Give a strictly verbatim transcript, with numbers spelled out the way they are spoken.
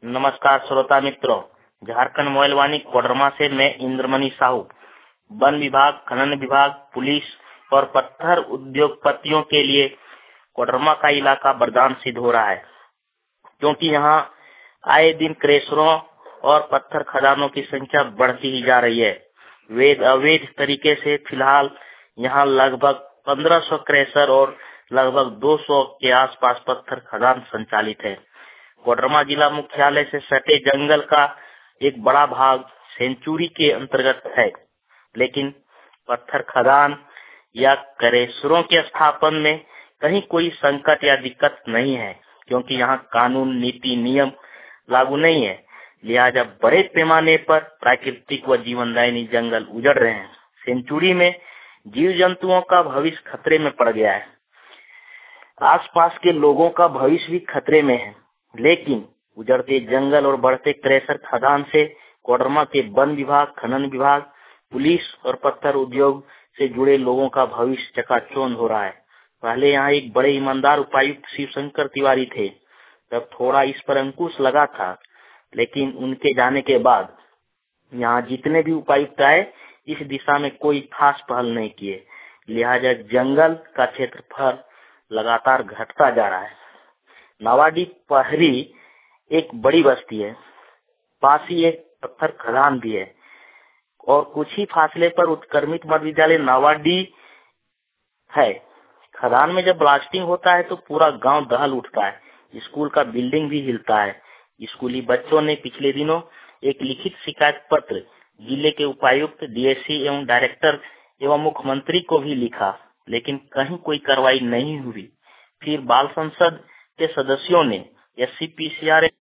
नमस्कार श्रोता मित्रों, झारखंड मोबाइल वाणी कोडरमा से मैं इंद्रमणि साहू। वन विभाग, खनन विभाग, पुलिस और पत्थर उद्योगपतियों के लिए कोडरमा का इलाका वरदान सिद्ध हो रहा है, क्योंकि यहाँ आए दिन क्रेशरों और पत्थर खदानों की संख्या बढ़ती ही जा रही है। वैध अवैध तरीके से फिलहाल यहाँ लगभग पंद्रह सौ क्रेशर और लगभग दो सौ के आसपास पत्थर खदान संचालित है। कोडरमा जिला मुख्यालय से सटे जंगल का एक बड़ा भाग सेंचुरी के अंतर्गत है, लेकिन पत्थर खदान या क्रेशरों के स्थापन में कहीं कोई संकट या दिक्कत नहीं है, क्योंकि यहाँ कानून, नीति, नियम लागू नहीं है। लिहाजा बड़े पैमाने पर प्राकृतिक व जीवनदायिनी जंगल उजड़ रहे हैं। सेंचुरी में जीव जंतुओं का भविष्य खतरे में पड़ गया है। आसपास के लोगों का भविष्य भी खतरे में है, लेकिन उजड़ते जंगल और बढ़ते क्रेशर खदान से कोडरमा के वन विभाग, खनन विभाग, पुलिस और पत्थर उद्योग से जुड़े लोगों का भविष्य चकाचौंध हो रहा है। पहले यहाँ एक बड़े ईमानदार उपायुक्त शिवशंकर तिवारी थे, तब थोड़ा इस पर अंकुश लगा था, लेकिन उनके जाने के बाद यहाँ जितने भी उपायुक्त आए इस दिशा में कोई खास पहल नहीं किए। लिहाजा जंगल का क्षेत्रफल लगातार घटता जा रहा है। नावाडी पहरी एक बड़ी बस्ती है, पास ही एक पत्थर खदान भी है और कुछ ही फासले पर उत्क्रमित मध्य विद्यालय नावाडी है। खदान में जब ब्लास्टिंग होता है तो पूरा गांव दहल उठता है, स्कूल का बिल्डिंग भी हिलता है। स्कूली बच्चों ने पिछले दिनों एक लिखित शिकायत पत्र जिले के उपायुक्त, डीएससी एवं डायरेक्टर एवं मुख्यमंत्री को भी लिखा, लेकिन कहीं कोई कार्रवाई नहीं हुई। फिर बाल संसद के सदस्यों ने S C P C are